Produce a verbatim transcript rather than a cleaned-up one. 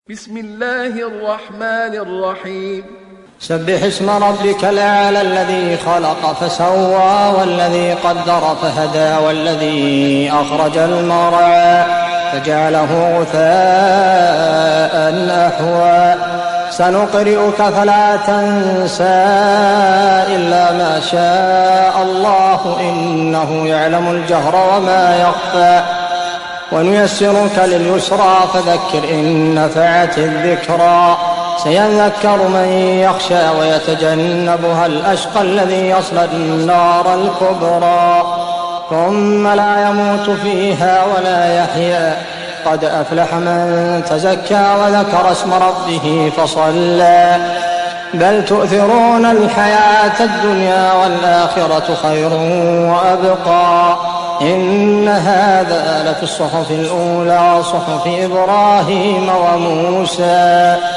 بسم الله الرحمن الرحيم. سبح اسم ربك الأعلى الذي خلق فسوى والذي قدر فهدى والذي أخرج المرعى فجعله غثاء أحوى سنقرئك فلا تنسى إلا ما شاء الله إنه يعلم الجهر وما يخفى ونيسرك لليسرى فذكر إن نفعت الذكرى سيذكر من يخشى ويتجنبها الأشقى الذي يصلى النار الكبرى ثم لا يموت فيها ولا يحيا قد أفلح من تزكى وذكر اسم ربه فصلى بل تؤثرون الحياة الدنيا والآخرة خير وأبقى إن هذا لفي الصحف الأولى صحف إبراهيم وموسى